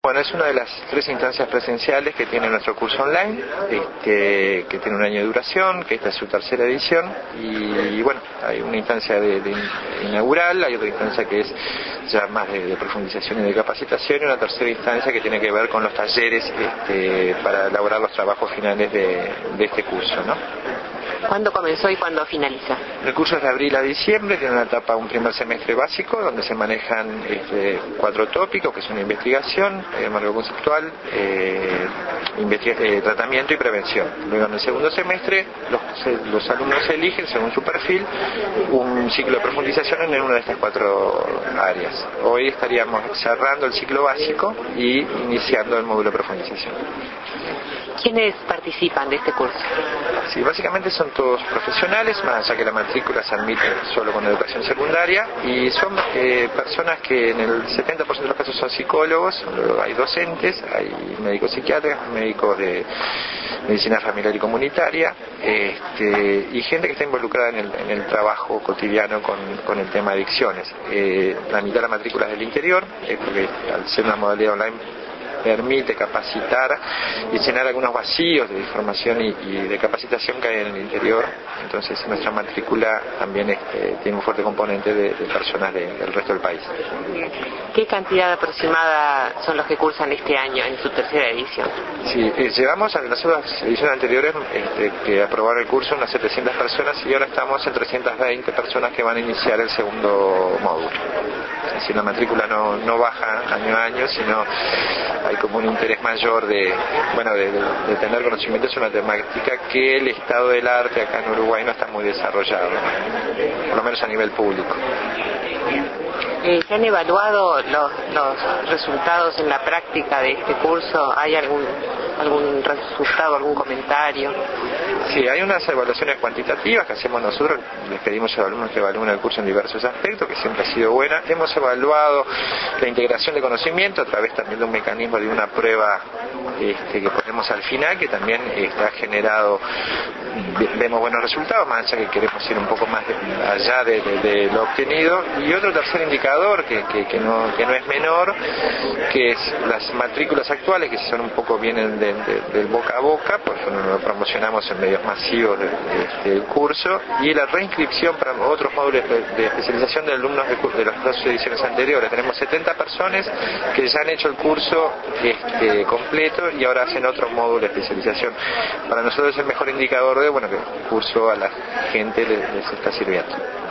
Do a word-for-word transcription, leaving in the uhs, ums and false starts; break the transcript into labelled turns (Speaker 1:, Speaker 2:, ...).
Speaker 1: Bueno, es una de las tres instancias presenciales que tiene nuestro curso online, este, que tiene un año de duración, que esta es su tercera edición, y bueno, hay una instancia de, de inaugural, hay otra instancia que es ya más de, de profundización y de capacitación, y una tercera instancia que tiene que ver con los talleres este, para elaborar los trabajos finales de, de este curso, ¿no?
Speaker 2: ¿Cuándo comenzó y cuándo finaliza?
Speaker 1: El curso es de abril a diciembre, tiene una etapa, un primer semestre básico, donde se manejan este, cuatro tópicos, que son investigación, eh, marco conceptual, eh, investiga eh, tratamiento y prevención. Luego en el segundo semestre, los, los alumnos eligen, según su perfil, un ciclo de profundización en una de estas cuatro áreas. Hoy estaríamos cerrando el ciclo básico y iniciando el módulo de profundización.
Speaker 2: ¿Quiénes participan de este curso?
Speaker 1: Sí, básicamente son todos profesionales, más allá que la matrícula se admite solo con educación secundaria, y son eh, personas que en el setenta por ciento de los casos son psicólogos, luego hay docentes, hay médicos psiquiatras, médicos de medicina familiar y comunitaria, este, y gente que está involucrada en el, en el trabajo cotidiano con, con el tema de adicciones. Eh, la mitad de la matrícula es del interior, eh, porque al ser una modalidad online permite capacitar y llenar algunos vacíos de información y, y de capacitación que hay en el interior. Entonces nuestra matrícula también este, tiene un fuerte componente de, de personas de, del resto del país.
Speaker 2: ¿Qué cantidad aproximada son los que cursan este año en su tercera edición?
Speaker 1: Sí, eh, llevamos a las otras ediciones anteriores este, que aprobaron el curso unas setecientas personas, y ahora estamos en trescientas veinte personas que van a iniciar el segundo módulo. Es decir, la matrícula no, no baja año a año, sino hay como un interés mayor de, bueno, de, de, de tener conocimientos de una temática que el estado del arte acá en Uruguay no está muy desarrollado, por lo menos a nivel público.
Speaker 2: Eh, ¿Se han evaluado los, los resultados en la práctica de este curso? ¿Hay algún algún resultado, algún comentario?
Speaker 1: Sí, hay unas evaluaciones cuantitativas que hacemos nosotros, les pedimos a los alumnos que evalúen el curso en diversos aspectos, que siempre ha sido buena. Hemos evaluado la integración de conocimiento a través también de un mecanismo de una prueba este, que ponemos al final, que también está generado, vemos buenos resultados, más allá que queremos ir un poco más de, allá de, de, de lo obtenido. Y otro tercer indicador que, que, que, no, que no es menor, que es las matrículas actuales, que son un poco vienen de, de, del boca a boca, porque lo promocionamos en medios masivos del de, de curso, y la reinscripción para otros módulos de, de especialización de alumnos de, de las dos ediciones anteriores. Tenemos setenta personas que ya han hecho el curso este, completo y ahora hacen otro módulo de especialización. Para nosotros es el mejor indicador de bueno que el curso a la gente les, les está sirviendo.